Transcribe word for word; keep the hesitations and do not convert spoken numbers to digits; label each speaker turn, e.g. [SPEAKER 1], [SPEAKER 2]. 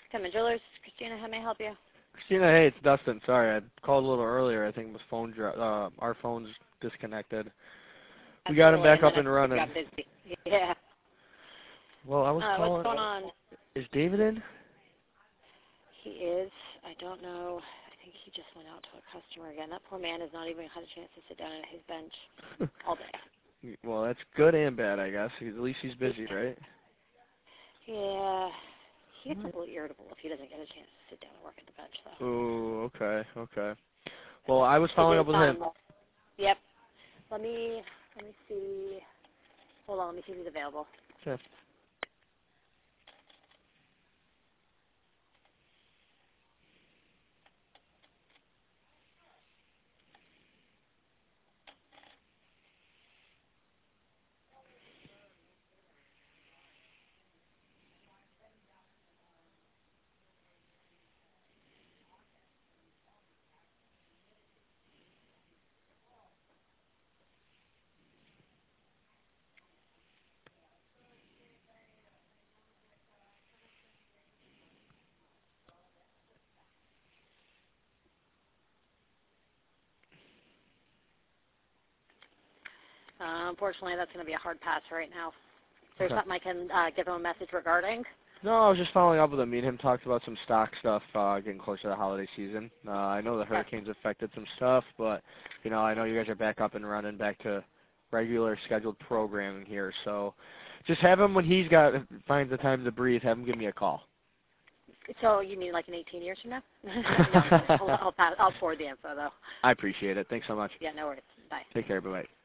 [SPEAKER 1] Come Jewelers, Christina, how may I help you?
[SPEAKER 2] Christina, hey, it's Dustin. Sorry, I called a little earlier. I think the phone, dro- uh, our phone's disconnected. We got him
[SPEAKER 1] Absolutely,
[SPEAKER 2] back
[SPEAKER 1] and
[SPEAKER 2] up
[SPEAKER 1] then
[SPEAKER 2] and
[SPEAKER 1] I
[SPEAKER 2] running.
[SPEAKER 1] got busy. Yeah.
[SPEAKER 2] Well, I was
[SPEAKER 1] Uh,
[SPEAKER 2] calling.
[SPEAKER 1] what's going on?
[SPEAKER 2] Is David in?
[SPEAKER 1] He is. I don't know. I think he just went out to a customer again. That poor man has not even had a chance to sit down at his bench all day.
[SPEAKER 2] Well, that's good and bad, I guess. At least he's busy, right?
[SPEAKER 1] Yeah. He gets a little irritable if he doesn't get a chance to sit down and work at the bench, though.
[SPEAKER 2] Oh, okay, okay. Well, I was following up with him.
[SPEAKER 1] Um, yep. Let me let me see. Hold on. Let me see if he's available.
[SPEAKER 2] Sure.
[SPEAKER 1] Uh, unfortunately, that's going to be a hard pass right now. Is there
[SPEAKER 2] Okay.
[SPEAKER 1] something I can uh, give him a message regarding?
[SPEAKER 2] No, I was just following up with him. Me and him talked about some stock stuff uh, getting closer to the holiday season. Uh, I know the hurricanes affected some stuff, but, you know, I know you guys are back up and running, back to regular scheduled programming here. So just have him when he's got finds the time to breathe, have him give me a call.
[SPEAKER 1] So you mean like in eighteen years from now? no, I'll, I'll, pass, I'll forward the info, though.
[SPEAKER 2] I appreciate it. Thanks so much.
[SPEAKER 1] Yeah, no worries. Bye.
[SPEAKER 2] Take care. Bye-bye.